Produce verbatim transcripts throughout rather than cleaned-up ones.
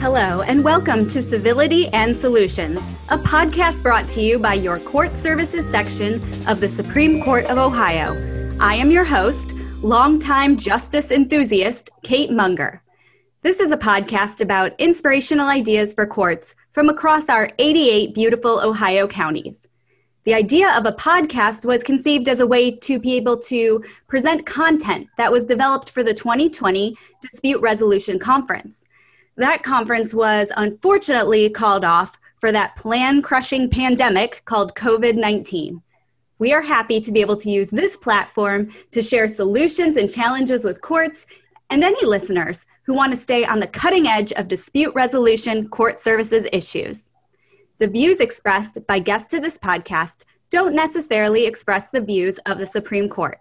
Hello, and welcome to Civility and Solutions, a podcast brought to you by your Court Services section of the Supreme Court of Ohio. I am your host, longtime justice enthusiast, Kate Munger. This is a podcast about inspirational ideas for courts from across our eighty-eight beautiful Ohio counties. The idea of a podcast was conceived as a way to be able to present content that was developed for the twenty twenty Dispute Resolution Conference. That conference was unfortunately called off for that plan-crushing pandemic called covid nineteen. We are happy to be able to use this platform to share solutions and challenges with courts and any listeners who want to stay on the cutting edge of dispute resolution court services issues. The views expressed by guests to this podcast don't necessarily express the views of the Supreme Court.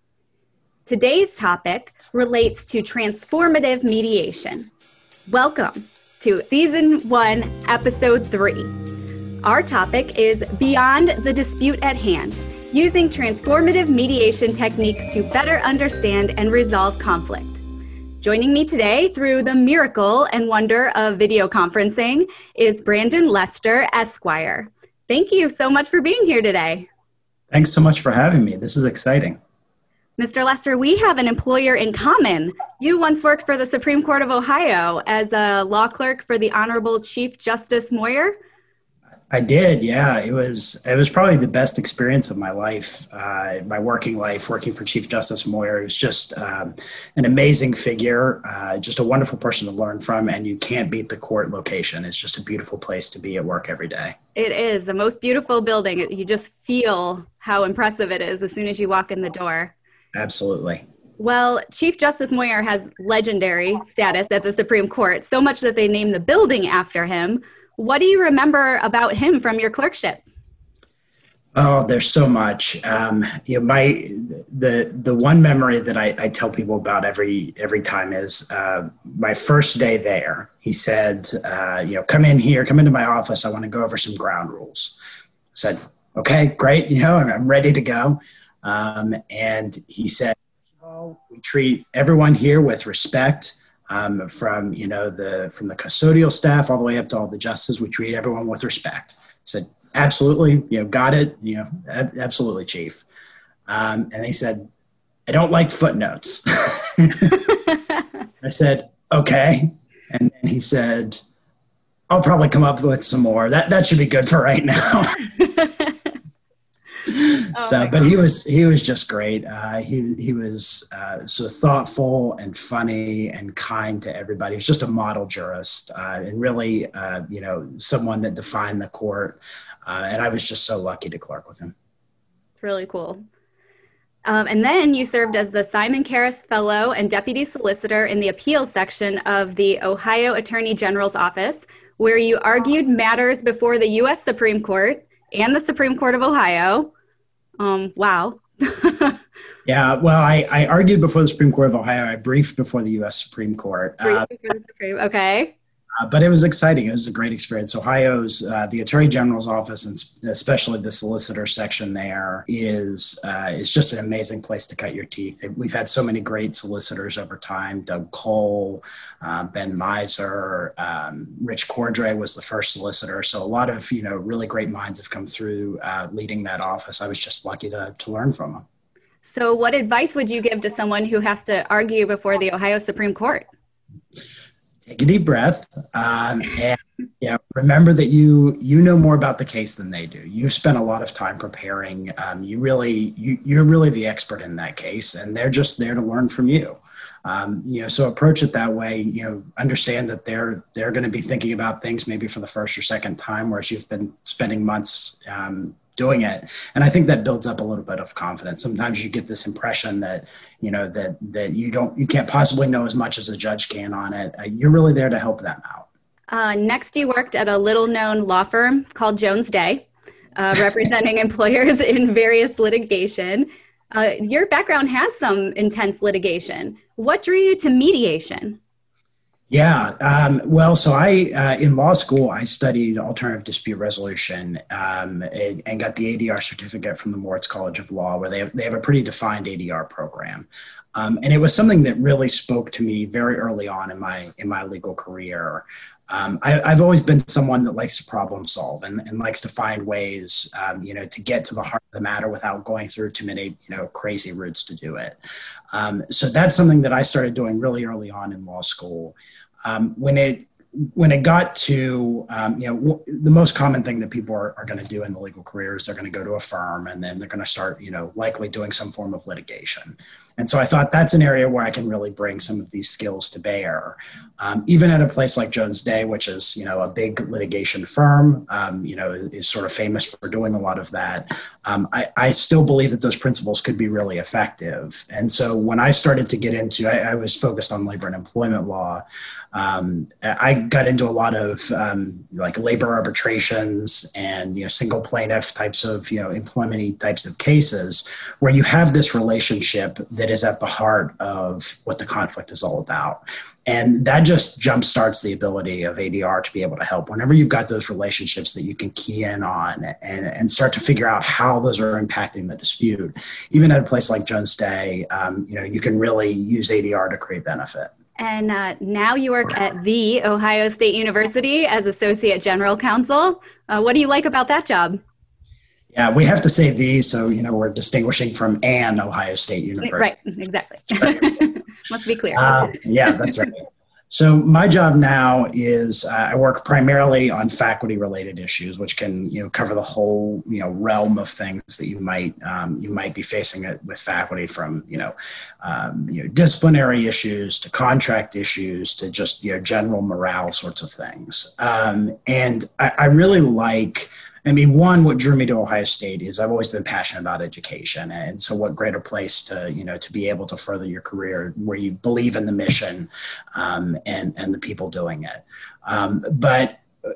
Today's topic relates to transformative mediation. Welcome to Season one, Episode three. Our topic is Beyond the Dispute at Hand, using transformative mediation techniques to better understand and resolve conflict. Joining me today through the miracle and wonder of video conferencing is Brandon Lester, Esquire. Thank you so much for being here today. Thanks so much for having me. This is exciting. Mister Lester, we have an employer in common. You once worked for the Supreme Court of Ohio as a law clerk for the Honorable Chief Justice Moyer. I did, yeah. It was it was probably the best experience of my life, uh, my working life, working for Chief Justice Moyer. He was just um, an amazing figure, uh, just a wonderful person to learn from, and you can't beat the court location. It's just a beautiful place to be at work every day. It is the most beautiful building. You just feel how impressive it is as soon as you walk in the door. Absolutely. Well, Chief Justice Moyer has legendary status at the Supreme Court, so much that they named the building after him. What do you remember about him from your clerkship? Oh, there's so much. Um, you know, my the the one memory that I, I tell people about every every time is uh, my first day there. He said, uh, "You know, come in here, come into my office. I want to go over some ground rules." I said, "Okay, great. You know, I'm, I'm ready to go." Um, and he said, oh, "We treat everyone here with respect." Um, from, you know, the, from the custodial staff all the way up to all the justices, we treat everyone with respect. I said, absolutely, you know, got it, you know, ab- absolutely, Chief. Um, and they said, I don't like footnotes. I said, okay. And then he said, I'll probably come up with some more. That, that should be good for right now. Oh so, but he was he was just great. Uh, he he was uh, so thoughtful and funny and kind to everybody. He was just a model jurist uh, and really, uh, you know, someone that defined the court. Uh, and I was just so lucky to clerk with him. It's really cool. Um, and then you served as the Simon Karras Fellow and Deputy Solicitor in the appeals section of the Ohio Attorney General's Office, where you argued matters before the U S Supreme Court and the Supreme Court of Ohio. Um, wow. Yeah, well, I, I argued before the Supreme Court of Ohio. I briefed before the U S Supreme Court. Briefed uh, before the Supreme, okay. Uh, but it was exciting. It was a great experience. Ohio's, uh, the Attorney General's office, and especially the solicitor section there, is uh, is just an amazing place to cut your teeth. We've had so many great solicitors over time. Doug Cole, uh, Ben Miser, um, Rich Cordray was the first solicitor. So a lot of, you know, really great minds have come through uh, leading that office. I was just lucky to to learn from them. So what advice would you give to someone who has to argue before the Ohio Supreme Court? Take a deep breath, um, and yeah, remember that you you know more about the case than they do. You've spent a lot of time preparing. Um, you really you, you're really the expert in that case, and they're just there to learn from you. Um, you know, so approach it that way. You know, understand that they're they're going to be thinking about things maybe for the first or second time, whereas you've been spending months um, doing it. And I think that builds up a little bit of confidence. Sometimes you get this impression that, you know, that, that you don't, you can't possibly know as much as a judge can on it. Uh, you're really there to help them out. Uh, next, you worked at a little known law firm called Jones Day, uh, representing employers in various litigation. Uh, your background has some intense litigation. What drew you to mediation? Yeah, um, well, so I, uh, in law school, I studied alternative dispute resolution um, and, and got the A D R certificate from the Moritz College of Law, where they have, they have a pretty defined A D R program. Um, and it was something that really spoke to me very early on in my in my legal career. Um, I, I've always been someone that likes to problem solve and, and likes to find ways, um, you know, to get to the heart of the matter without going through too many, you know, crazy routes to do it. Um, so that's something that I started doing really early on in law school. Um, when it when it got to, um, you know, w- the most common thing that people are, are going to do in the legal career is they're going to go to a firm and then they're going to start, you know, likely doing some form of litigation. And so I thought that's an area where I can really bring some of these skills to bear. Um, even at a place like Jones Day, which is, you know, a big litigation firm, um, you know, is sort of famous for doing a lot of that. Um, I, I still believe that those principles could be really effective. And so when I started to get into, I, I was focused on labor and employment law. Um, I got into a lot of um, like labor arbitrations and, you know, single plaintiff types of, you know, employment types of cases where you have this relationship that is at the heart of what the conflict is all about. And that just jumpstarts the ability of A D R to be able to help whenever you've got those relationships that you can key in on and, and start to figure out how those are impacting the dispute. Even at a place like Jones Day, um, you know, you can really use A D R to create benefit. And uh, now you work at the Ohio State University as Associate General Counsel. Uh, what do you like about that job? Yeah, we have to say the, so, you know, we're distinguishing from an Ohio State University. Right, exactly. Must be clear. Uh, yeah, that's right. So my job now is uh, I work primarily on faculty-related issues, which can, you know, cover the whole, you know, realm of things that you might um, you might be facing it with faculty, from, you know, um, you know, disciplinary issues to contract issues to just, you know, general morale sorts of things. Um, and I, I really like. I mean, one, what drew me to Ohio State is I've always been passionate about education. And so what greater place to, you know, to be able to further your career where you believe in the mission um, and, and the people doing it. Um, but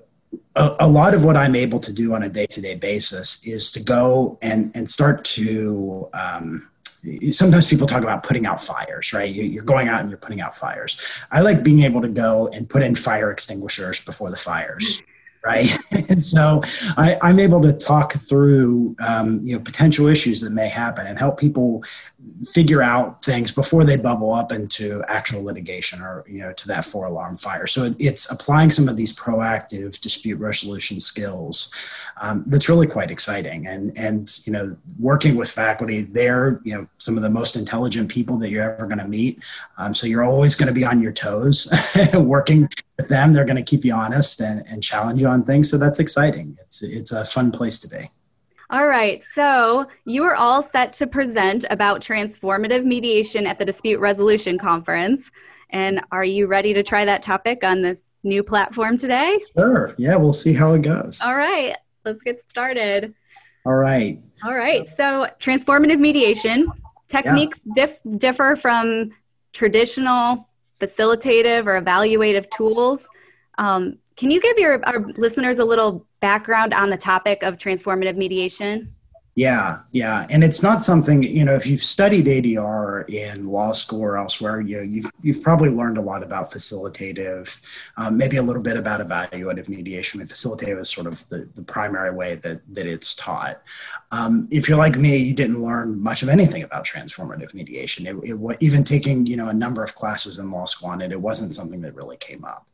a, a lot of what I'm able to do on a day-to-day basis is to go and, and start to, um, sometimes people talk about putting out fires, right? You're going out and you're putting out fires. I like being able to go and put in fire extinguishers before the fires. Right. And so I, I'm able to talk through, um, you know, potential issues that may happen and help people figure out things before they bubble up into actual litigation or, you know, to that four alarm fire. So it's applying some of these proactive dispute resolution skills um, that's really quite exciting. And, and, you know, working with faculty, they're, you know, some of the most intelligent people that you're ever going to meet. Um, so you're always going to be on your toes working with them. They're going to keep you honest and, and challenge you on things. So that's exciting. It's, it's a fun place to be. All right, so you are all set to present about transformative mediation at the Dispute Resolution Conference. And are you ready to try that topic on this new platform today? Sure. Yeah, we'll see how it goes. All right, let's get started. All right. All right, so transformative mediation techniques yeah. dif- differ from traditional facilitative or evaluative tools. Um, Can you give your our listeners a little background on the topic of transformative mediation? Yeah, yeah. And it's not something, you know, if you've studied A D R in law school or elsewhere, you know, you've, you've probably learned a lot about facilitative, um, maybe a little bit about evaluative mediation. And facilitative is sort of the, the primary way that, that it's taught. Um, if you're like me, you didn't learn much of anything about transformative mediation. It, it, even taking, you know, a number of classes in law school on it, it wasn't something that really came up.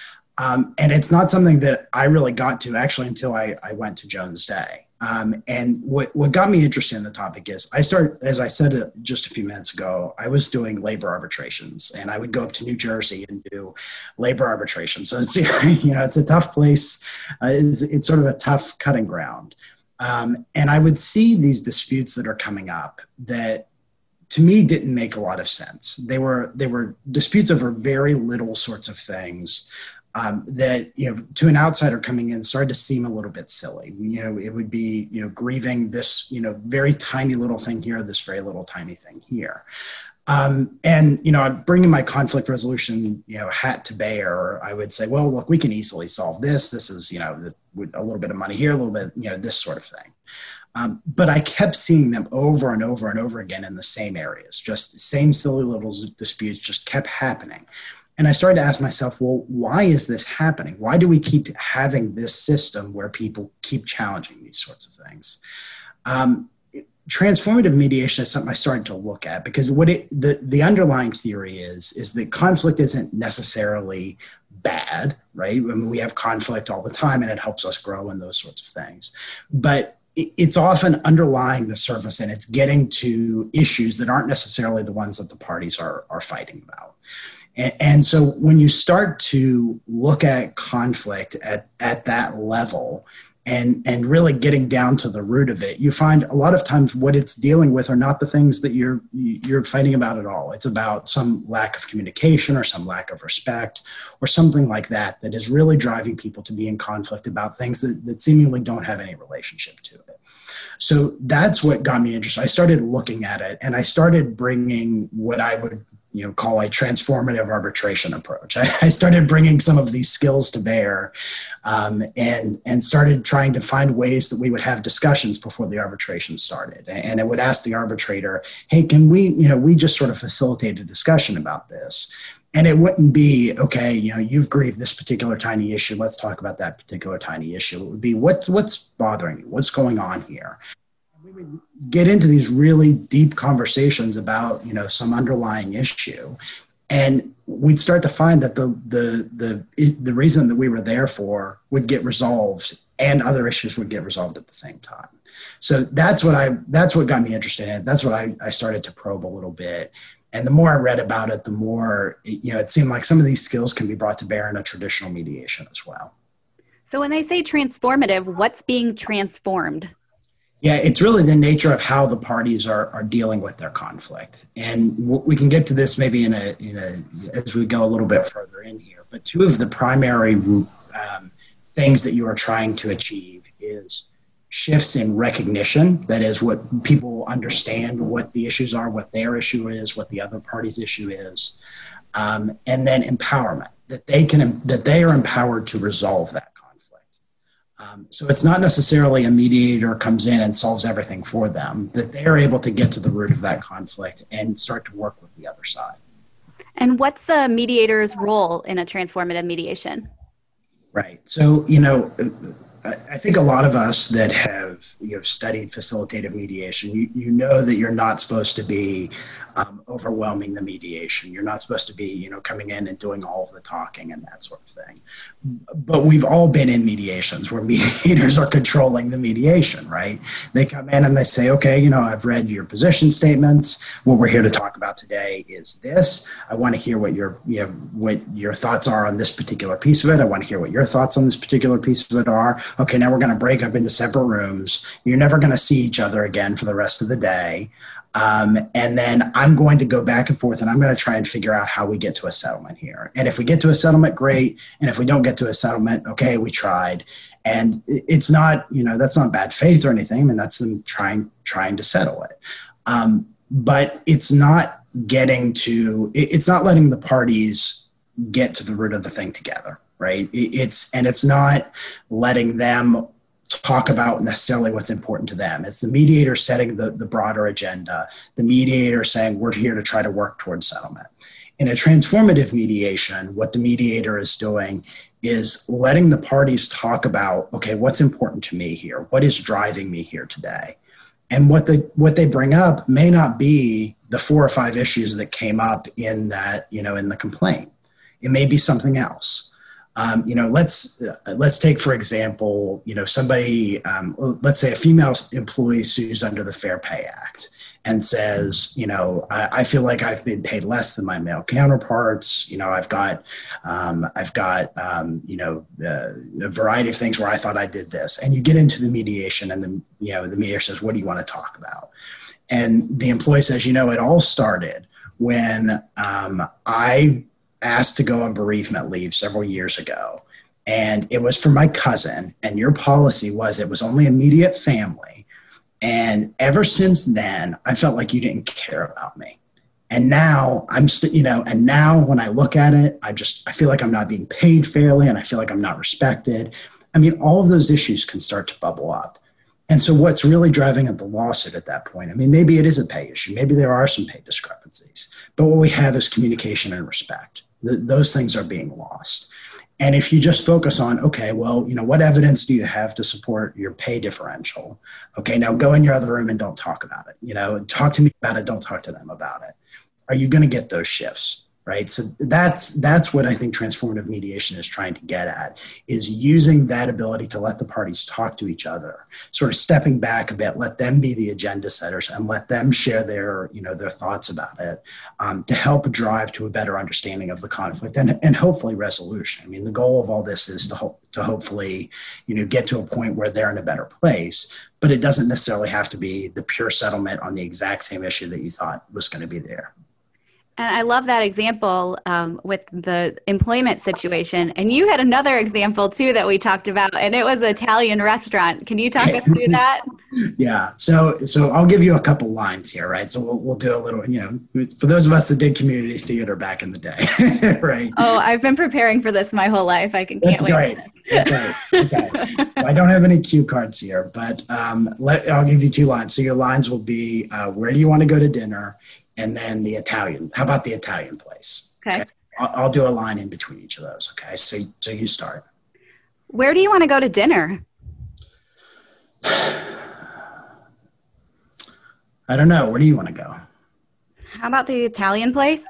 Um, and it's not something that I really got to actually until I, I went to Jones Day. Um, and what, what got me interested in the topic is I started, as I said just a few minutes ago, I was doing labor arbitrations, and I would go up to New Jersey and do labor arbitration. So it's, you know, it's a tough place. Uh, it's, it's sort of a tough cutting ground. Um, and I would see these disputes that are coming up that to me didn't make a lot of sense. They were, they were disputes over very little sorts of things. Um, that, you know, to an outsider coming in started to seem a little bit silly. You know, it would be, you know, grieving this, you know, very tiny little thing here, this very little tiny thing here. Um, and, you know, I'd bring in my conflict resolution, you know, hat to bear. I would say, well, look, we can easily solve this. This is, you know, a little bit of money here, a little bit, you know, this sort of thing. Um, but I kept seeing them over and over and over again in the same areas, just the same silly little disputes just kept happening. And I started to ask myself, well, why is this happening? Why do we keep having this system where people keep challenging these sorts of things? Um, transformative mediation is something I started to look at, because what it, the, the underlying theory is, is that conflict isn't necessarily bad, right? I mean, we have conflict all the time and it helps us grow and those sorts of things. But it, it's often underlying the surface, and it's getting to issues that aren't necessarily the ones that the parties are, are fighting about. And, and so when you start to look at conflict at, at that level, and and really getting down to the root of it, you find a lot of times what it's dealing with are not the things that you're you're fighting about at all. It's about some lack of communication or some lack of respect or something like that that is really driving people to be in conflict about things that, that seemingly don't have any relationship to it. So that's what got me interested. I started looking at it, and I started bringing what I would you know, call a transformative arbitration approach. I, I started bringing some of these skills to bear, um, and, and started trying to find ways that we would have discussions before the arbitration started. And I would ask the arbitrator, hey, can we, you know, we just sort of facilitate a discussion about this. And it wouldn't be, okay, you know, you've grieved this particular tiny issue. Let's talk about that particular tiny issue. It would be, what's, what's bothering you? What's going on here? We would get into these really deep conversations about, you know, some underlying issue, and we'd start to find that the the the the reason that we were there for would get resolved, and other issues would get resolved at the same time. So that's what I that's what got me interested in it. That's what I, I started to probe a little bit. And the more I read about it, the more, you know, it seemed like some of these skills can be brought to bear in a traditional mediation as well. So when they say transformative, what's being transformed? Yeah, it's really the nature of how the parties are, are dealing with their conflict. And we can get to this maybe in a, in a, as we go a little bit further in here. But two of the primary um, things that you are trying to achieve is shifts in recognition. That is, what people understand what the issues are, what their issue is, what the other party's issue is. Um, and then empowerment, that they can, that they are empowered to resolve that. Um, so it's not necessarily a mediator comes in and solves everything for them, that they're able to get to the root of that conflict and start to work with the other side. And what's the mediator's role in a transformative mediation? Right. So, you know, I think a lot of us that have you know, studied facilitative mediation, you, you know that you're not supposed to be um, overwhelming the mediation. You're not supposed to be, you know, coming in and doing all of the talking and that sort of thing. But we've all been in mediations where mediators are controlling the mediation, right? They come in and they say, okay, you know, I've read your position statements. What we're here to talk about today is this. I want to hear what your, you know, what your thoughts are on this particular piece of it. I want to hear what your thoughts on this particular piece of it are. Okay, now we're going to break up into separate rooms. You're never going to see each other again for the rest of the day. Um, and then I'm going to go back and forth, and I'm going to try and figure out how we get to a settlement here. And if we get to a settlement, great. And if we don't get to a settlement, okay, we tried. And it's not, you know, that's not bad faith or anything. I mean, that's them trying, trying to settle it. Um, but it's not getting to, it's not letting the parties get to the root of the thing together, right? It's, and it's not letting them talk about necessarily what's important to them. It's the mediator setting the, the broader agenda, the mediator saying, we're here to try to work towards settlement. In a transformative mediation, what the mediator is doing is letting the parties talk about, okay, what's important to me here? What is driving me here today? And what the what they bring up may not be the four or five issues that came up in that, you know, in the complaint. It may be something else. Um, you know, let's uh, let's take, for example, you know, somebody, um, let's say a female employee sues under the Fair Pay Act and says, you know, I, I feel like I've been paid less than my male counterparts. You know, I've got, um, I've got, um, you know, uh, a variety of things where I thought I did this. And you get into the mediation, and the, you know, the mediator says, what do you want to talk about? And the employee says, you know, it all started when um, I asked to go on bereavement leave several years ago. And it was for my cousin. And your policy was it was only immediate family. And ever since then, I felt like you didn't care about me. And now I'm, st- you know, and now when I look at it, I just, I feel like I'm not being paid fairly, and I feel like I'm not respected. I mean, all of those issues can start to bubble up. And so what's really driving at the lawsuit at that point, I mean, maybe it is a pay issue. Maybe there are some pay discrepancies. But what we have is communication and respect. Th- those things are being lost. And if you just focus on, okay, well, you know, what evidence do you have to support your pay differential? Okay, now go in your other room and don't talk about it. You know, talk to me about it. Don't talk to them about it. Are you going to get those shifts? Right. So that's that's what I think transformative mediation is trying to get at, is using that ability to let the parties talk to each other, sort of stepping back a bit, let them be the agenda setters and let them share their, you know, their thoughts about it, um, to help drive to a better understanding of the conflict and, and hopefully resolution. I mean, the goal of all this is to hope to hopefully, you know, get to a point where they're in a better place, but it doesn't necessarily have to be the pure settlement on the exact same issue that you thought was going to be there. And I love that example um, with the employment situation. And you had another example too that we talked about, and it was an Italian restaurant. Can you talk us through that? Yeah. So, so I'll give you a couple lines here, right? So we'll we'll do a little, you know, for those of us that did community theater back in the day, right? Oh, I've been preparing for this my whole life. I can can't That's wait. Great. That's great. Okay. So I don't have any cue cards here, but um, let I'll give you two lines. So your lines will be, uh, where do you want to go to dinner? And then the Italian. How about the Italian place? Okay. okay? I'll, I'll do a line in between each of those. Okay. So, so you start. Where do you want to go to dinner? I don't know. Where do you want to go? How about the Italian place?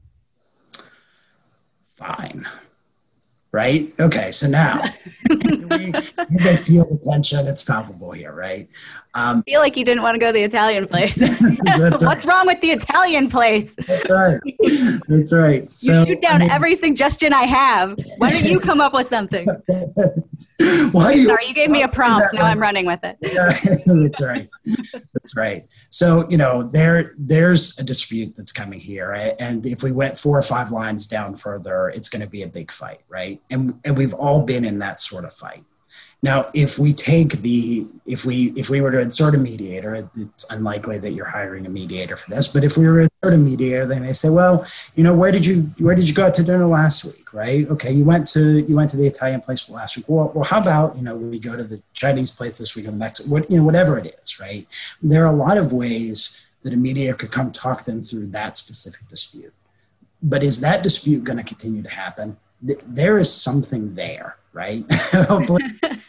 Fine. Right? Okay. So now we, you may feel the tension. It's palpable here, right? Um, I feel like you didn't want to go to the Italian place. What's right. wrong with the Italian place? That's right. That's right. So, you shoot down I mean, every suggestion I have. Why don't you come up with something? Why do you, Sorry, you gave me a prompt. Now right? I'm running with it. Yeah, that's right. That's right. So, you know, there there's a dispute that's coming here, right? And if we went four or five lines down further, it's going to be a big fight, right? And and we've all been in that sort of fight. Now, if we take the, if we if we were to insert a mediator, it's unlikely that you're hiring a mediator for this, but if we were to insert a mediator, they may say, well, you know, where did you where did you go out to dinner last week, right? Okay, you went to you went to the Italian place last week. Well, well, how about, you know, we go to the Chinese place this week, or Mexico, what, you know, whatever it is, right? There are a lot of ways that a mediator could come talk them through that specific dispute. But is that dispute going to continue to happen? There is something there, right? Hopefully,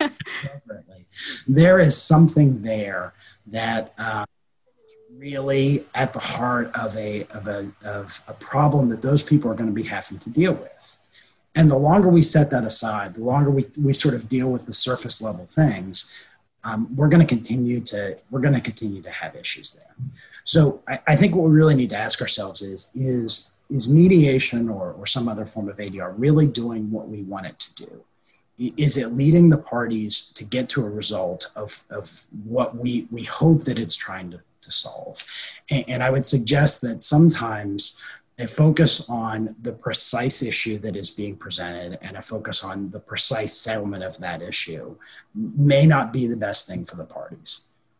there is something there that uh, is really at the heart of a of a of a problem that those people are going to be having to deal with. And the longer we set that aside, the longer we we sort of deal with the surface level things, um, we're going to continue to we're going to continue to have issues there. So I, I think what we really need to ask ourselves is is. Is mediation or, or some other form of A D R really doing what we want it to do? Is it leading the parties to get to a result of, of what we, we hope that it's trying to, to solve? And, and I would suggest that sometimes a focus on the precise issue that is being presented and a focus on the precise settlement of that issue may not be the best thing for the parties.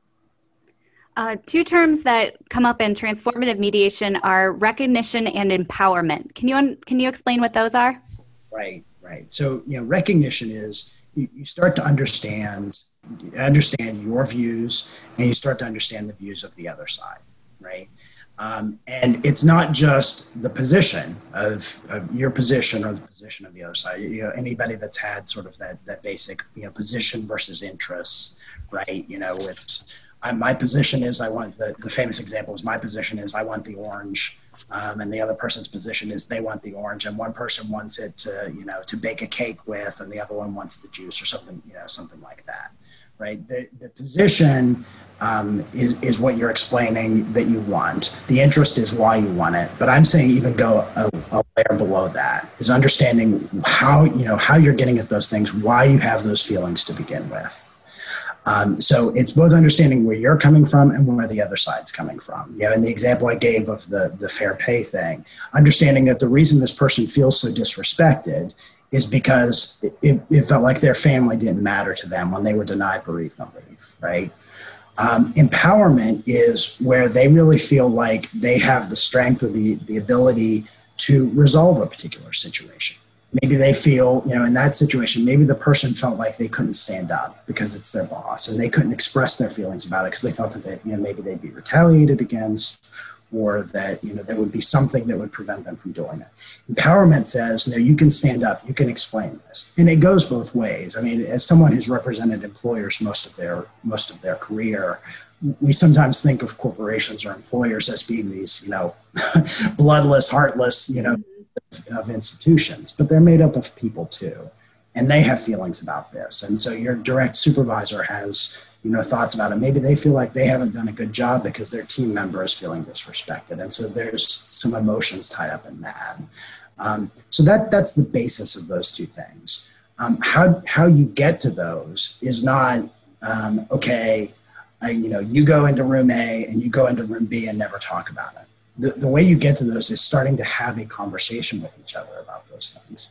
Uh, two terms that come up in transformative mediation are recognition and empowerment. Can you un- can you explain what those are? Right, right. So, you know, recognition is you, you start to understand understand your views, and you start to understand the views of the other side, right? Um, and it's not just the position of, of your position or the position of the other side. You know, anybody that's had sort of that that basic, you know, position versus interests, right? You know, it's I, my position is I want the, the famous example is my position is I want the orange, um, and the other person's position is they want the orange, and one person wants it to, you know, to bake a cake with, and the other one wants the juice or something, you know, something like that, right? The the position um, is is what you're explaining that you want. The interest is why you want it, but I'm saying even go a, a layer below that is understanding how you know how you're getting at those things, why you have those feelings to begin with. Um, so it's both understanding where you're coming from and where the other side's coming from. You know, in the example I gave of the, the fair pay thing, understanding that the reason this person feels so disrespected is because it, it felt like their family didn't matter to them when they were denied bereavement leave, right? Um, empowerment is where they really feel like they have the strength or the, the ability to resolve a particular situation. Maybe they feel, you know, in that situation, maybe the person felt like they couldn't stand up because it's their boss, and they couldn't express their feelings about it because they felt that they, you know, maybe they'd be retaliated against or that, you know, there would be something that would prevent them from doing it. Empowerment says, no, you can stand up, you can explain this. And it goes both ways. I mean, as someone who's represented employers most of their most of their career, we sometimes think of corporations or employers as being these, you know, bloodless, heartless, you know, of, of institutions, but they're made up of people too. And they have feelings about this. And so your direct supervisor has, you know, thoughts about it. Maybe they feel like they haven't done a good job because their team member is feeling disrespected. And so there's some emotions tied up in that. Um, so that that's the basis of those two things. Um, how how you get to those is not, um, okay, I, you know, you go into room A and you go into room B and never talk about it. The, the way you get to those is starting to have a conversation with each other about those things.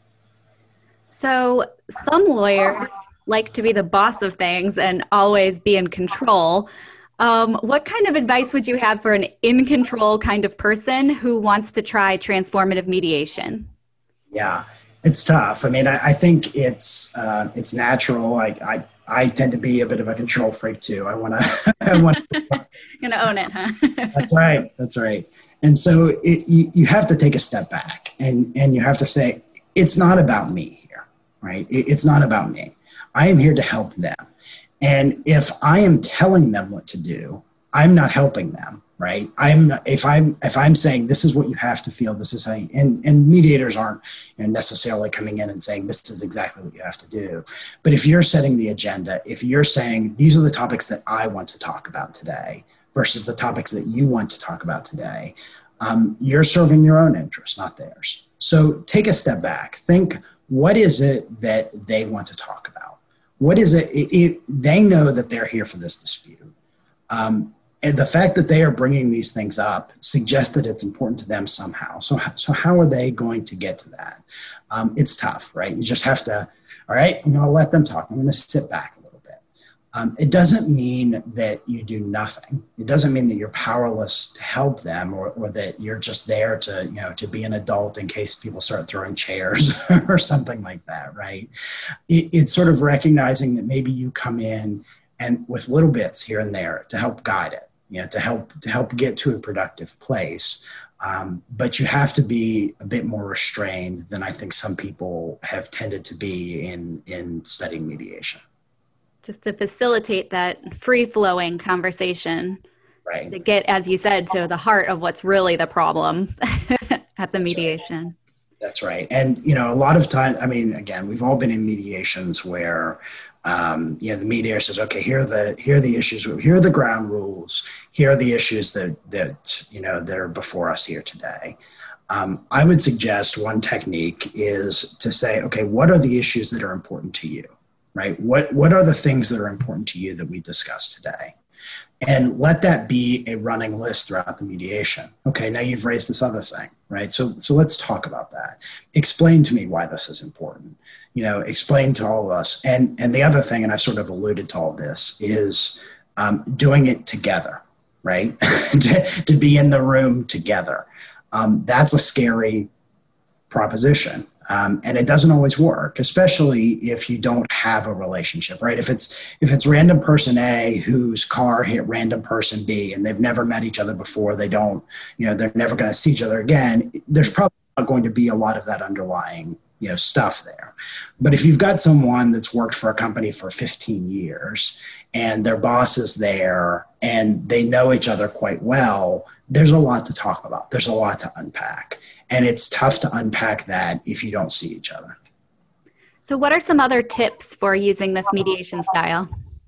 So some lawyers like to be the boss of things and always be in control. Um, what kind of advice would you have for an in control kind of person who wants to try transformative mediation? Yeah, it's tough. I mean, I, I think it's uh, it's natural. I, I I tend to be a bit of a control freak too. I want to. I want. Gonna own it, huh? That's right. That's right. And so it, you you have to take a step back and and you have to say, it's not about me here, right? It, it's not about me. I am here to help them. And if I am telling them what to do, I'm not helping them, right? I'm if I'm if I'm saying this is what you have to feel, this is how you, and, and mediators aren't, you know, necessarily coming in and saying this is exactly what you have to do. But if you're setting the agenda, if you're saying these are the topics that I want to talk about today versus the topics that you want to talk about today, um, you're serving your own interests, not theirs. So take a step back. Think, what is it that they want to talk about? What is it? It, it they know that they're here for this dispute. Um, and the fact that they are bringing these things up suggests that it's important to them somehow. So, so how are they going to get to that? Um, it's tough, right? You just have to, all right, I'm going to let them talk. I'm going to sit back a little bit. Um, it doesn't mean that you do nothing. It doesn't mean that you're powerless to help them, or, or that you're just there to, you know, to be an adult in case people start throwing chairs or something like that, right? It, it's sort of recognizing that maybe you come in and with little bits here and there to help guide it, you know, to help to help get to a productive place. Um, but you have to be a bit more restrained than I think some people have tended to be in in studying mediation. Just to facilitate that free-flowing conversation, right? To get, as you said, to the heart of what's really the problem at the mediation. That's right. That's right. And, you know, a lot of time, I mean, again, we've all been in mediations where, um, you know, the mediator says, okay, here are the, here are the issues, here are the ground rules, here are the issues that, that, you know, that are before us here today. Um, I would suggest one technique is to say, okay, what are the issues that are important to you? Right? What what are the things that are important to you that we discussed today? And let that be a running list throughout the mediation. Okay, now you've raised this other thing, right? So so let's talk about that. Explain to me why this is important. You know, explain to all of us. And and the other thing, and I've sort of alluded to all this, is um, doing it together, right? to, to be in the room together. Um, that's a scary proposition. Um, and it doesn't always work, especially if you don't have a relationship, right? If it's if it's random person A whose car hit random person B and they've never met each other before, they don't, you know, they're never going to see each other again, there's probably not going to be a lot of that underlying, you know, stuff there. But if you've got someone that's worked for a company for fifteen years and their boss is there and they know each other quite well, there's a lot to talk about. There's a lot to unpack. And it's tough to unpack that if you don't see each other. So what are some other tips for using this mediation style?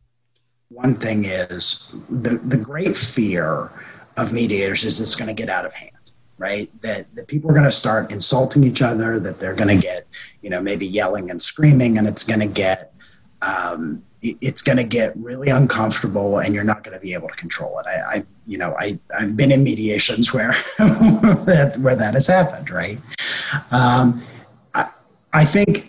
One thing is the, the great fear of mediators is it's going to get out of hand, right? That, that people are going to start insulting each other, that they're going to get, you know, maybe yelling and screaming, and it's going to get, um, it's going to get really uncomfortable and you're not going to be able to control it. I, I you know, I, I've been in mediations where, that, where that has happened, right? Um, I, I think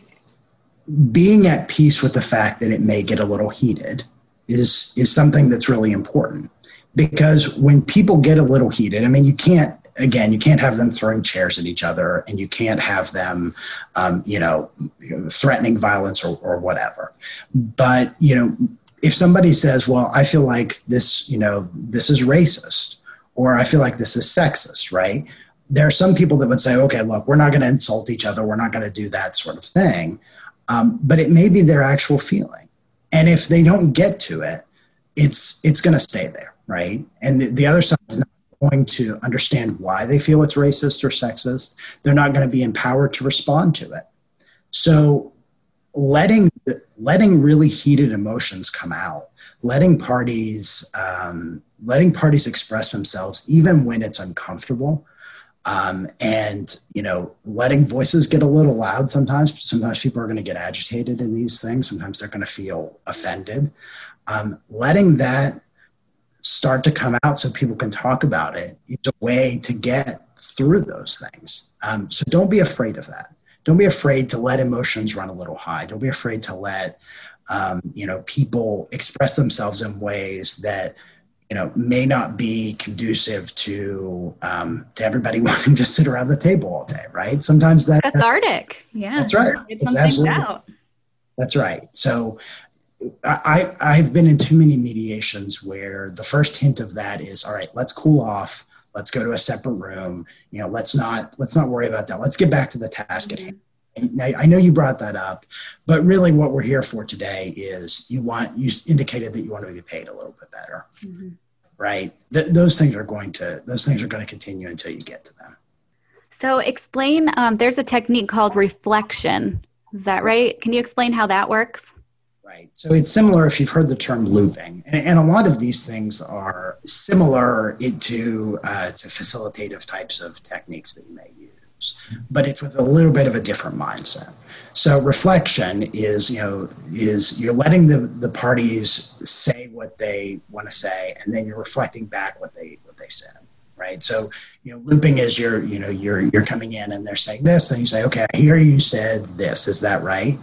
being at peace with the fact that it may get a little heated is, is something that's really important, because when people get a little heated, I mean, you can't, again, you can't have them throwing chairs at each other, and you can't have them, um, you know, threatening violence or, or whatever. But, you know, if somebody says, well, I feel like this, you know, this is racist, or I feel like this is sexist, right? There are some people that would say, okay, look, we're not going to insult each other. We're not going to do that sort of thing. Um, but it may be their actual feeling. And if they don't get to it, it's it's going to stay there, right? And the, the other side is not going to understand why they feel it's racist or sexist. They're not going to be empowered to respond to it. So letting letting really heated emotions come out, letting parties um, letting parties express themselves even when it's uncomfortable, um, and you know, letting voices get a little loud sometimes. Sometimes people are going to get agitated in these things. Sometimes they're going to feel offended. Um, letting that start to come out so people can talk about it is a way to get through those things. Um, so don't be afraid of that. Don't be afraid to let emotions run a little high. Don't be afraid to let um, you know, people express themselves in ways that, you know, may not be conducive to um, to everybody wanting to sit around the table all day, right? Sometimes that cathartic. Yeah, that's right. Get it's some absolutely things out. That's right. So I, I've been in too many mediations where the first hint of that is, all right, let's cool off. Let's go to a separate room. You know, let's not, let's not worry about that. Let's get back to the task at hand. Now, I know you brought that up, but really what we're here for today is you want, you indicated that you want to be paid a little bit better, mm-hmm. right? Th- those things are going to, those things are going to continue until you get to them. So explain, um, there's a technique called reflection. Is that right? Can you explain how that works? Right. So it's similar if you've heard the term looping. And, and a lot of these things are similar to, uh, to facilitative types of techniques that you may use, but it's with a little bit of a different mindset. So reflection is, you know, is you're letting the, the parties say what they want to say, and then you're reflecting back what they what they said. Right. So, you know, looping is you're, you know, you're you're coming in and they're saying this, and you say, okay, I hear you said this. Is that right?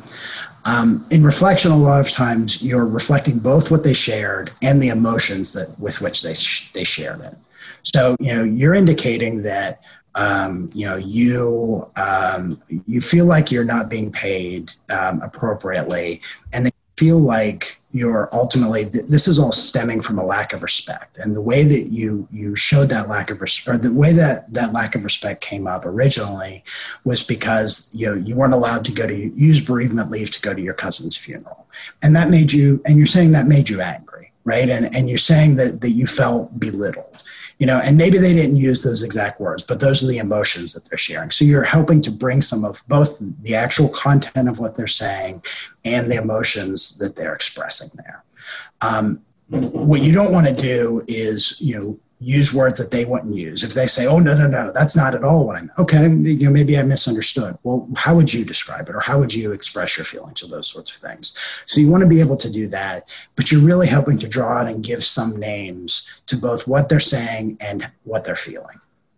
Um, in reflection, a lot of times you're reflecting both what they shared and the emotions that with which they sh- they shared it. So, you know, you're indicating that, um, you know, you um, you feel like you're not being paid um, appropriately, and they feel like you're ultimately, this is all stemming from a lack of respect. And the way that you you showed that lack of respect, or the way that that lack of respect came up originally was because, you know, you weren't allowed to go to use bereavement leave to go to your cousin's funeral. And that made you, and you're saying that made you angry, right? And and you're saying that that you felt belittled. You know, and maybe they didn't use those exact words, but those are the emotions that they're sharing. So you're helping to bring some of both the actual content of what they're saying and the emotions that they're expressing there. Um, what you don't want to do is, you know, use words that they wouldn't use. If they say, oh, no, no, no, that's not at all what I'm, okay, you know, maybe I misunderstood. Well, how would you describe it? Or how would you express your feelings or those sorts of things? So you want to be able to do that, but you're really helping to draw out and give some names to both what they're saying and what they're feeling.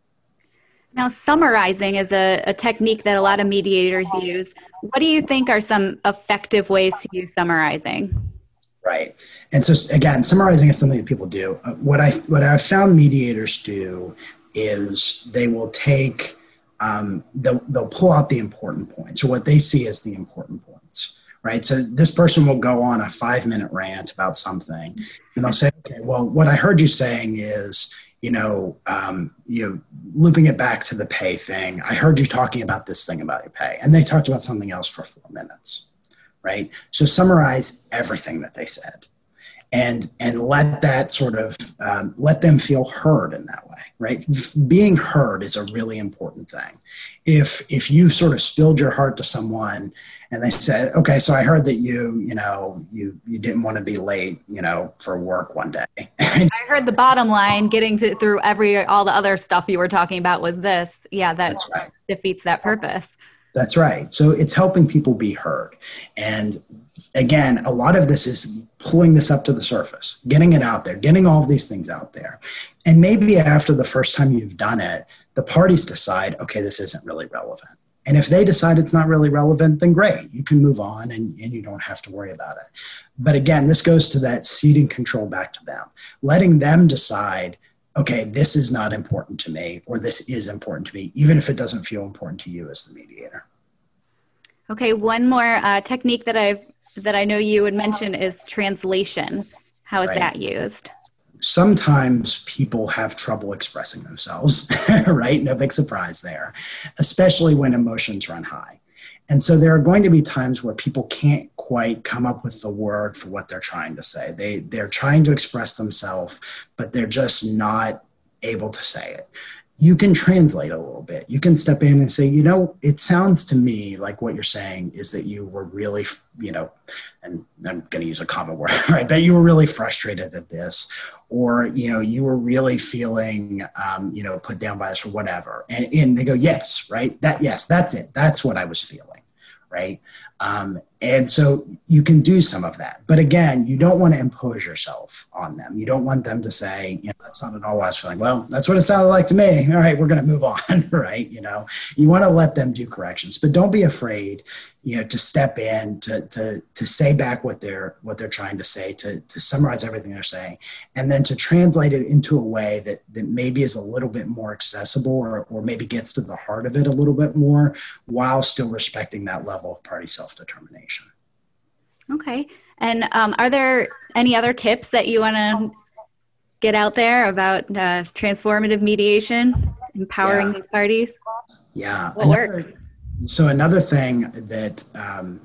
Now, summarizing is a, a technique that a lot of mediators use. What do you think are some effective ways to use summarizing? Right. And so, again, summarizing is something that people do. Uh, what, I, what I've found mediators do is they will take, um, they'll, they'll pull out the important points, or what they see as the important points, right? So this person will go on a five-minute rant about something, and they'll say, okay, well, what I heard you saying is, you know, um, you know, looping it back to the pay thing. I heard you talking about this thing about your pay. And they talked about something else for four minutes. Right? So summarize everything that they said, and and let that sort of, um, let them feel heard in that way, right? Being heard is a really important thing. If if you sort of spilled your heart to someone and they said, okay, so I heard that you, you know, you, you didn't want to be late, you know, for work one day. I heard the bottom line, getting to through every, all the other stuff you were talking about was this. Yeah, that That's right. defeats that purpose. That's right. So it's helping people be heard. And again, a lot of this is pulling this up to the surface, getting it out there, getting all of these things out there. And maybe after the first time you've done it, the parties decide, okay, this isn't really relevant. And if they decide it's not really relevant, then great, you can move on and, and you don't have to worry about it. But again, this goes to that ceding control back to them, letting them decide, okay, this is not important to me, or this is important to me, even if it doesn't feel important to you as the mediator. Okay, one more uh, technique that I've that I know you would mention is translation. How is Right. that used? sometimes people have trouble expressing themselves, right? No big surprise there, especially when emotions run high. And so there are going to be times where people can't quite come up with the word for what they're trying to say. They, they're trying to express themselves, but they're just not able to say it. You can translate a little bit. You can step in and say, you know, it sounds to me like what you're saying is that you were really, you know, and I'm going to use a common word, right? But you were really frustrated at this, or, you know, you were really feeling, um, you know, put down by this or whatever. And, and they go, yes, right? That, yes, that's it. That's what I was feeling, right? Um, and so you can do some of that. But again, you don't want to impose yourself on them. You don't want them to say, you know, that's not at all what I was feeling. Well, that's what it sounded like to me. All right, we're going to move on, right? You know, you want to let them do corrections, but don't be afraid, you know, to step in, to to to say back what they're what they're trying to say, to to summarize everything they're saying, and then to translate it into a way that that maybe is a little bit more accessible, or or maybe gets to the heart of it a little bit more, while still respecting that level of party self-determination. Okay. And um, are there any other tips that you want to get out there about uh, transformative mediation, empowering yeah. these parties? Yeah. What another, works? So another thing that um,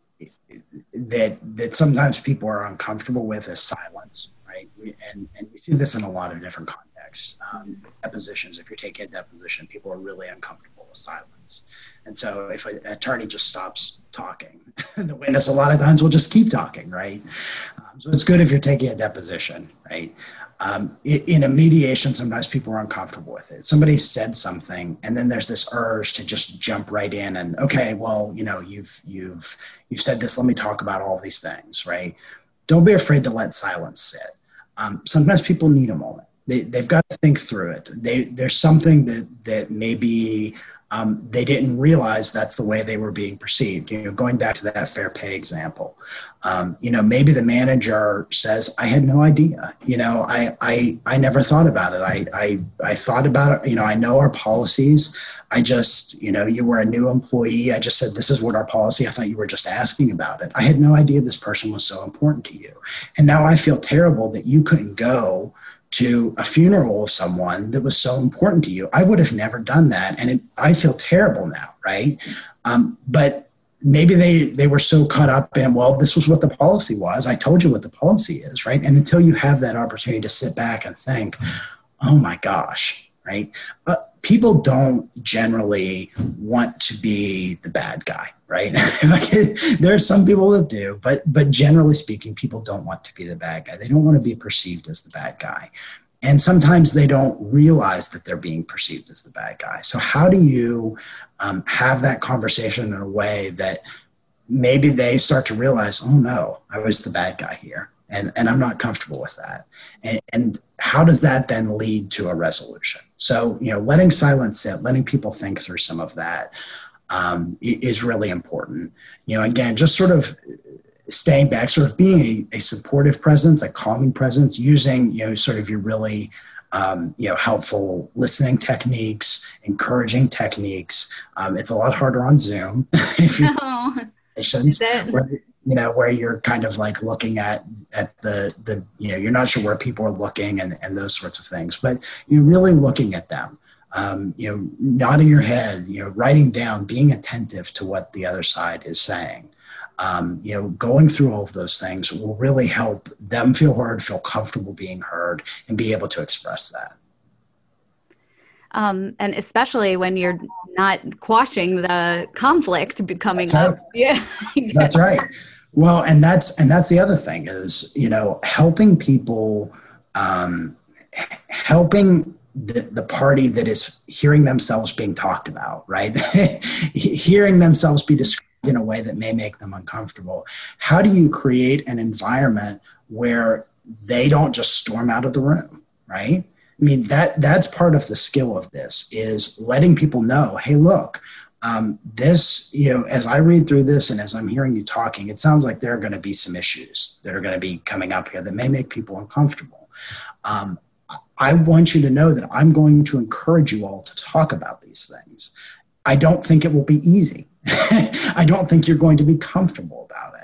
that that sometimes people are uncomfortable with is silence, right? We, and and we see this in a lot of different contexts. Um, depositions. If you're taking a deposition, people are really uncomfortable with silence. And so if an attorney just stops talking, the witness a lot of times will just keep talking, right? Um, so it's good if you're taking a deposition, right? Um, in a mediation, sometimes people are uncomfortable with it. Somebody said something, and then there's this urge to just jump right in and, okay, well, you know, you've you've you've said this. Let me talk about all these things, right? Don't be afraid to let silence sit. Um, sometimes people need a moment. They they've got to think through it. They there's something that that maybe Um, they didn't realize that's the way they were being perceived. You know, going back to that fair pay example, um, you know, maybe the manager says, I had no idea, you know, I, I, I never thought about it. I, I, I thought about it. You know, I know our policies. I just, you know, you were a new employee. I just said, this is what our policy. I thought you were just asking about it. I had no idea this person was so important to you. And now I feel terrible that you couldn't go to a funeral of someone that was so important to you. I would have never done that. And it, I feel terrible now, right? Um, but maybe they, they were so caught up in, well, this was what the policy was. I told you what the policy is, right? And until you have that opportunity to sit back and think, oh my gosh, right? Uh, people don't generally want to be the bad guy, right? There are some people that do, but but generally speaking, people don't want to be the bad guy. They don't want to be perceived as the bad guy. And sometimes they don't realize that they're being perceived as the bad guy. So how do you um, have that conversation in a way that maybe they start to realize, oh no, I was the bad guy here, and, and I'm not comfortable with that. And, and how does that then lead to a resolution? So, you know, letting silence sit, letting people think through some of that um, is really important. You know, again, just sort of staying back, sort of being a, a supportive presence, a calming presence, using, you know, sort of your really, um, you know, helpful listening techniques, encouraging techniques. Um, it's a lot harder on Zoom. if you no. where, you know, where you're kind of like looking at, at the, the, you know, you're not sure where people are looking and, and those sorts of things, but you're really looking at them, um, you know, nodding your head, you know, writing down, being attentive to what the other side is saying. Um, you know, going through all of those things will really help them feel heard, feel comfortable being heard, and be able to express that. Um, and especially when you're not quashing the conflict coming That's up. Right. Yeah. That's right. Well, and that's, and that's the other thing is, you know, helping people, um, helping the, the party that is hearing themselves being talked about, right? Hearing themselves be described in a way that may make them uncomfortable. How do you create an environment where they don't just storm out of the room, right? I mean, that that's part of the skill of this, is letting people know, hey, look, um, this, you know, as I read through this and as I'm hearing you talking, it sounds like there are going to be some issues that are going to be coming up here that may make people uncomfortable. Um, I want you to know that I'm going to encourage you all to talk about these things. I don't think it will be easy. I don't think you're going to be comfortable about it.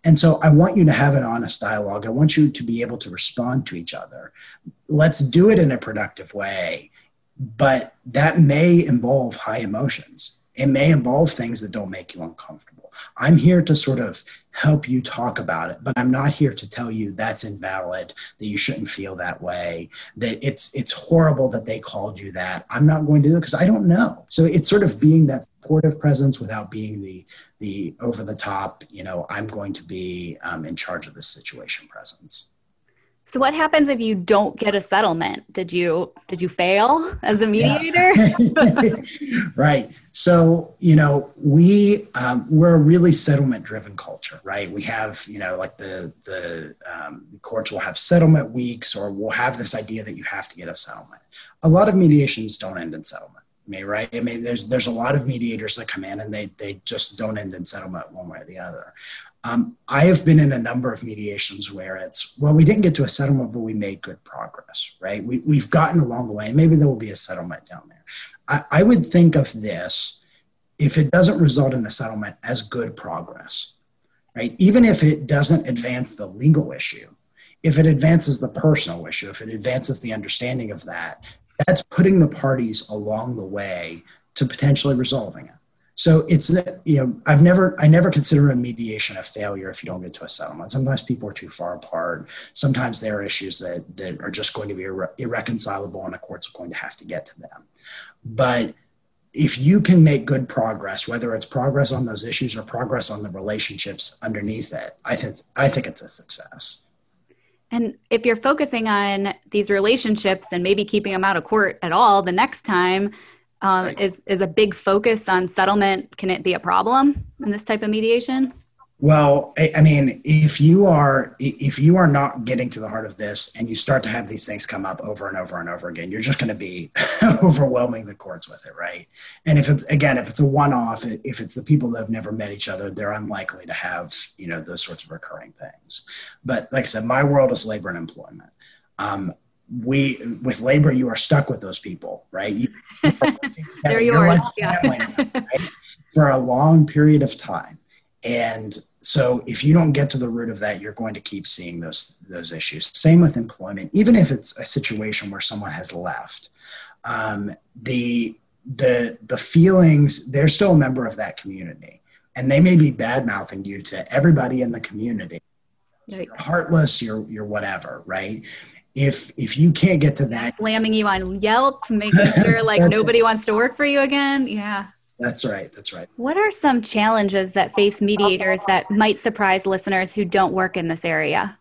And so I want you to have an honest dialogue. I want you to be able to respond to each other. Let's do it in a productive way, but that may involve high emotions. It may involve things that don't make you uncomfortable. I'm here to sort of help you talk about it, but I'm not here to tell you that's invalid, that you shouldn't feel that way, that it's it's horrible that they called you that. I'm not going to do it because I don't know. So it's sort of being that supportive presence without being the the over the top, you know, I'm going to be um, in charge of this situation presence. So what happens if you don't get a settlement? Did you did you fail as a mediator? Yeah. Right. So, you know, we um, we're a really settlement driven culture, right? We have, you know, like the the, um, the courts will have settlement weeks, or we'll have this idea that you have to get a settlement. A lot of mediations don't end in settlement. I mean, right? I mean, there's there's a lot of mediators that come in and they they just don't end in settlement one way or the other. Um, I have been in a number of mediations where it's, well, we didn't get to a settlement, but we made good progress, right? We, we've gotten along the way, and maybe there will be a settlement down there. I, I would think of this, if it doesn't result in a settlement, as good progress, right? Even if it doesn't advance the legal issue, if it advances the personal issue, if it advances the understanding of that, that's putting the parties along the way to potentially resolving it. So it's, you know, I've never, I never consider a mediation a failure if you don't get to a settlement. Sometimes people are too far apart. Sometimes there are issues that, that are just going to be irre- irreconcilable, and the courts are going to have to get to them. But if you can make good progress, whether it's progress on those issues or progress on the relationships underneath it, I think, I think it's a success. And if you're focusing on these relationships and maybe keeping them out of court at all the next time, Um, Right. is, is a big focus on settlement. Can it be a problem in this type of mediation? Well, I, I mean, if you are if you are not getting to the heart of this, and you start to have these things come up over and over and over again, you're just going to be overwhelming the courts with it, right? And if it's, again, if it's a one-off, if it's the people that have never met each other, they're unlikely to have, you know, those sorts of recurring things. But like I said, my world is labor and employment. Um, we with labor, you are stuck with those people, right? You, They're you're yours, like yeah. family now, right? For a long period of time. And so if you don't get to the root of that, you're going to keep seeing those those issues. Same with employment. Even if it's a situation where someone has left, um, the the the feelings, they're still a member of that community, and they may be bad mouthing you to everybody in the community. So you're heartless, you're you're whatever, right? If if you can't get to that, Slamming you on Yelp, making sure like nobody wants to work for you again. Yeah. That's right. That's right. What are some challenges that face mediators that might surprise listeners who don't work in this area?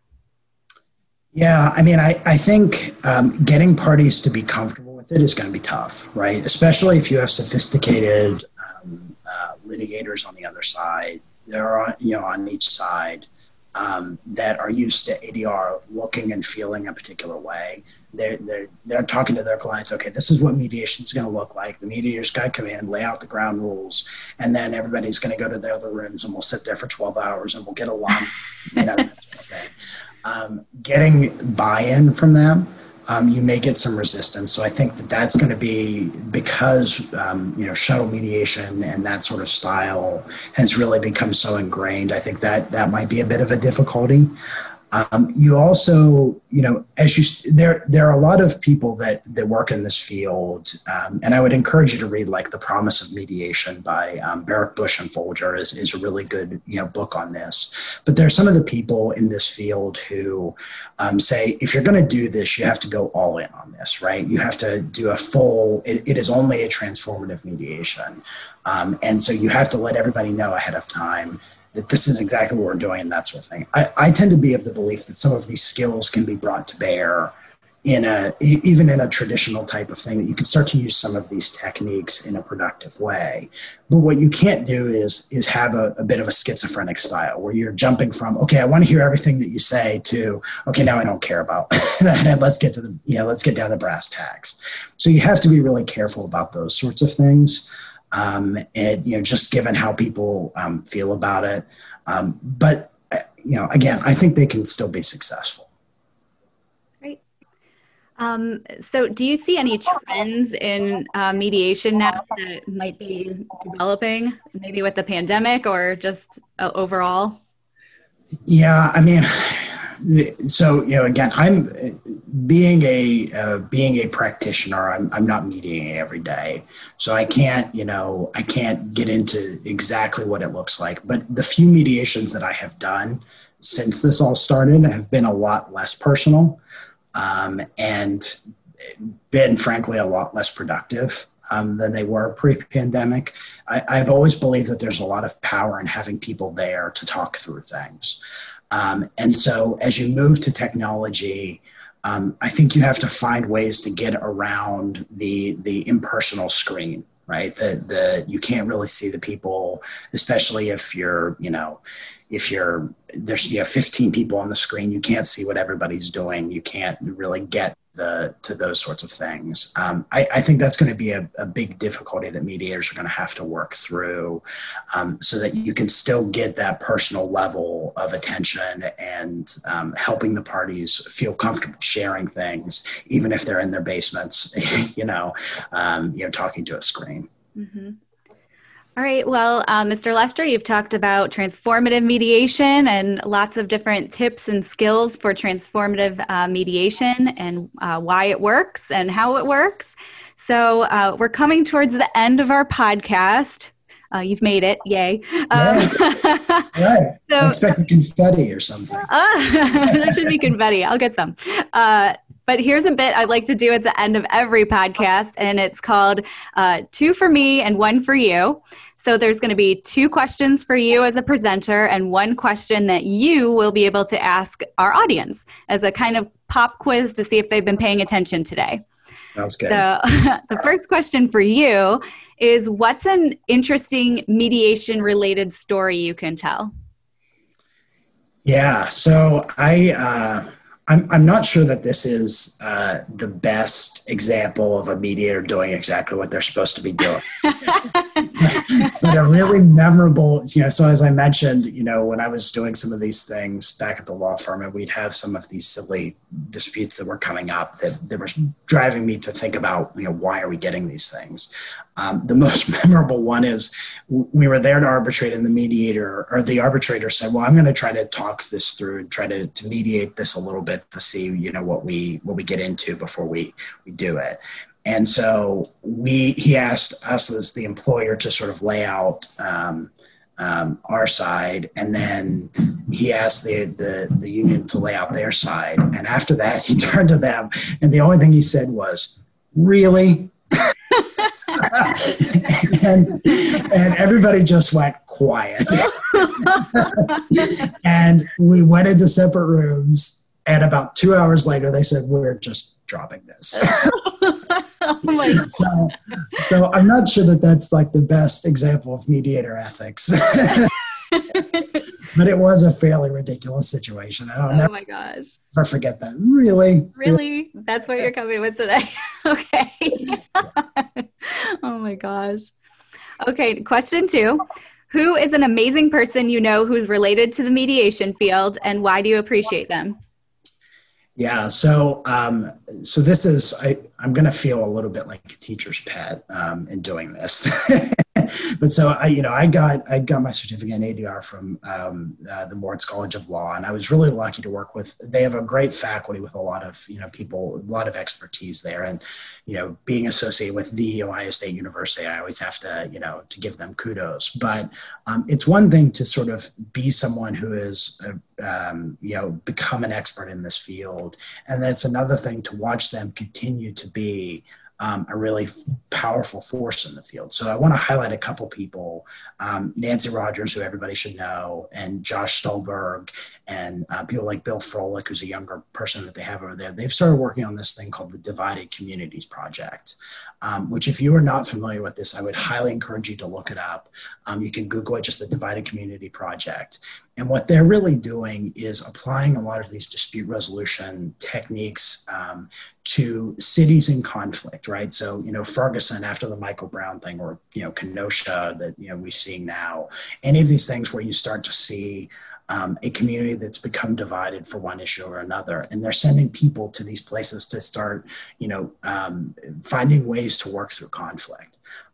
Yeah, I mean, I, I think um, getting parties to be comfortable with it is going to be tough, right? Especially if you have sophisticated um, uh, litigators on the other side. There are, you know, on each side um, that are used to A D R looking and feeling a particular way. They're, they're, they're talking to their clients, okay, this is what mediation is going to look like. The mediator's got to come in, lay out the ground rules, and then everybody's going to go to their other rooms, and we'll sit there for twelve hours and we'll get along, you know, that sort of thing. Um, getting buy-in from them, um, you may get some resistance. So I think that that's going to be because, um, you know, shuttle mediation and that sort of style has really become so ingrained. I think that that might be a bit of a difficulty. Um, you also, you know, as you, there, there are a lot of people that, that work in this field. Um, and I would encourage you to read like The Promise of Mediation by um, Barrick Bush and Folger is, is a really good, you know, book on this. But there are some of the people in this field who um, say, if you're going to do this, you have to go all in on this, right? You have to do a full, it, it is only a transformative mediation. Um, and so you have to let everybody know ahead of time that this is exactly what we're doing and that sort of thing. I, I tend to be of the belief that some of these skills can be brought to bear in a, even in a traditional type of thing, that you can start to use some of these techniques in a productive way. But what you can't do is, is have a, a bit of a schizophrenic style where you're jumping from, okay, I want to hear everything that you say to, okay, now I don't care about that. And let's get to the, you know, let's get down to brass tacks. So you have to be really careful about those sorts of things. Um, and, you know, just given how people um, feel about it. Um, but, uh, you know, again, I think they can still be successful. Great. Um, so do you see any trends in uh, mediation now that might be developing, maybe with the pandemic or just uh, overall? Yeah, I mean, so you know, again, I'm being a uh, being a practitioner. I'm I'm not mediating every day, so I can't you know I can't get into exactly what it looks like. But the few mediations that I have done since this all started have been a lot less personal, um, and been frankly a lot less productive um, than they were pre-pandemic. I, I've always believed that there's a lot of power in having people there to talk through things. Um, and so as you move to technology, um, I think you have to find ways to get around the the impersonal screen, right? The the you can't really see the people, especially if you're, you know, if you're there's you have fifteen people on the screen, you can't see what everybody's doing. You can't really get the to those sorts of things. Um, I, I think that's going to be a, a big difficulty that mediators are going to have to work through, um, so that you can still get that personal level of attention and um, helping the parties feel comfortable sharing things, even if they're in their basements, you know, um, you know, talking to a screen. Mm-hmm. All right. Well, uh, Mister Lester, you've talked about transformative mediation and lots of different tips and skills for transformative uh, mediation and uh, why it works and how it works. So uh, we're coming towards the end of our podcast. Uh, you've made it. Yay. Um, right. right. So, I expected confetti or something. Uh, there should be confetti. I'll get some. Uh, But here's a bit I'd like to do at the end of every podcast, and it's called uh, Two for Me and One for You. So there's going to be two questions for you as a presenter and one question that you will be able to ask our audience as a kind of pop quiz to see if they've been paying attention today. Sounds good. So the first question for you is, what's an interesting mediation-related story you can tell? Yeah, so I... Uh... I'm I'm not sure that this is uh, the best example of a mediator doing exactly what they're supposed to be doing. But a really memorable, you know, so as I mentioned, you know, when I was doing some of these things back at the law firm, and we'd have some of these silly disputes that were coming up that, that were driving me to think about, you know, why are we getting these things? Um, the most memorable one is we were there to arbitrate, and the mediator or the arbitrator said, well, I'm going to try to talk this through and try to, to mediate this a little bit to see, you know, what we what we get into before we, we do it. And so we he asked us as the employer to sort of lay out um, um, our side, and then he asked the, the the union to lay out their side. And after that, he turned to them, and the only thing he said was, "Really?" and, and everybody just went quiet. And we went into separate rooms, and about two hours later, they said, we're just dropping this. Oh my God. So, so I'm not sure that that's like the best example of mediator ethics. But it was a fairly ridiculous situation. I don't oh never, my gosh. never forget that. Really? Really? That's what you're coming with today? Okay. Oh my gosh. Okay, question two. Who is an amazing person you know who's related to the mediation field, and why do you appreciate them? Yeah, so um, so this is, I, I'm going to feel a little bit like a teacher's pet um, in doing this. But so I, you know, I got I got my certificate in A D R from um, uh, the Moritz College of Law, and I was really lucky to work with. They have a great faculty with a lot of you know people, a lot of expertise there, and you know, being associated with the Ohio State University, I always have to you know to give them kudos. But um, it's one thing to sort of be someone who is uh, um, you know become an expert in this field, and then it's another thing to watch them continue to be Um, a really powerful force in the field. So I want to highlight a couple people, um, Nancy Rogers, who everybody should know, and Josh Stolberg, and uh, people like Bill Froelich, who's a younger person that they have over there. They've started working on this thing called the Divided Communities Project, um, which if you are not familiar with this, I would highly encourage you to look it up. Um, you can Google it, just the Divided Community Project. And what they're really doing is applying a lot of these dispute resolution techniques um, to cities in conflict, right? So, you know, Ferguson after the Michael Brown thing, or, you know, Kenosha that, you know, we're seeing now, any of these things where you start to see um, a community that's become divided for one issue or another. And they're sending people to these places to start, you know, um, finding ways to work through conflict.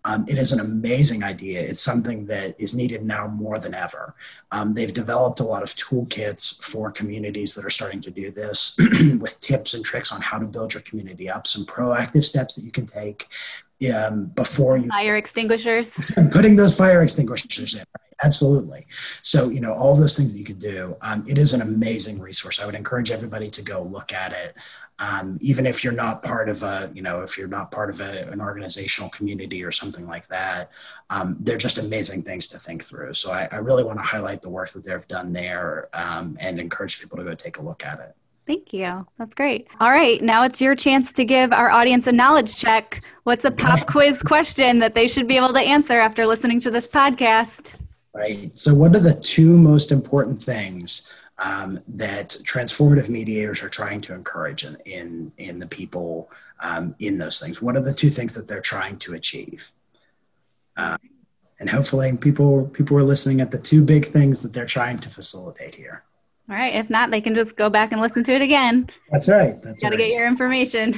Um, it is an amazing idea. It's something that is needed now more than ever. Um, they've developed a lot of toolkits for communities that are starting to do this with tips and tricks on how to build your community up, some proactive steps that you can take um, before you... Fire extinguishers. Putting those fire extinguishers in, right? Absolutely. So, you know, all those things that you could do. Um, it is an amazing resource. I would encourage everybody to go look at it. Um, even if you're not part of a, you know, if you're not part of a, an organizational community or something like that, um, they're just amazing things to think through. So I, I really want to highlight the work that they've done there um, and encourage people to go take a look at it. Thank you. That's great. All right. Now it's your chance to give our audience a knowledge check. What's a pop quiz question that they should be able to answer after listening to this podcast? Right. So what are the two most important things Um, that transformative mediators are trying to encourage in in, in the people um, in those things? What are the two things that they're trying to achieve? Uh, and hopefully people people are listening at the two big things that they're trying to facilitate here. All right. If not, they can just go back and listen to it again. That's right. That's Got to right. get your information.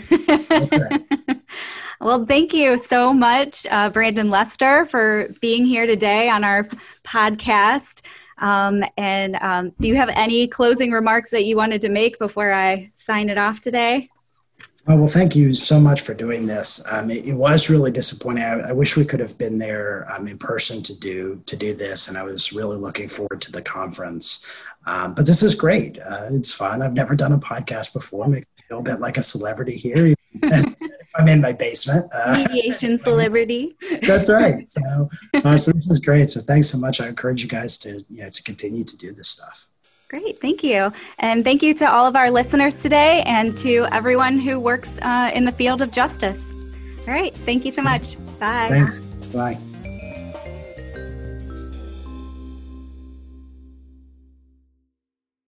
Well, thank you so much, uh, Brandon Lester, for being here today on our podcast. Um, and um, do you have any closing remarks that you wanted to make before I sign it off today? Oh, well, thank you so much for doing this. Um, it, it was really disappointing. I, I wish we could have been there um, in person to do to do this, and I was really looking forward to the conference. Um, but this is great. Uh, it's fun. I've never done a podcast before. It makes me feel a bit like a celebrity here. As I said, if I'm in my basement. Uh, Mediation celebrity. That's right. So, uh, so this is great. So thanks so much. I encourage you guys to, you know, to continue to do this stuff. Great. Thank you. And thank you to all of our listeners today and to everyone who works uh, in the field of justice. All right. Thank you so much. Bye. Thanks. Bye.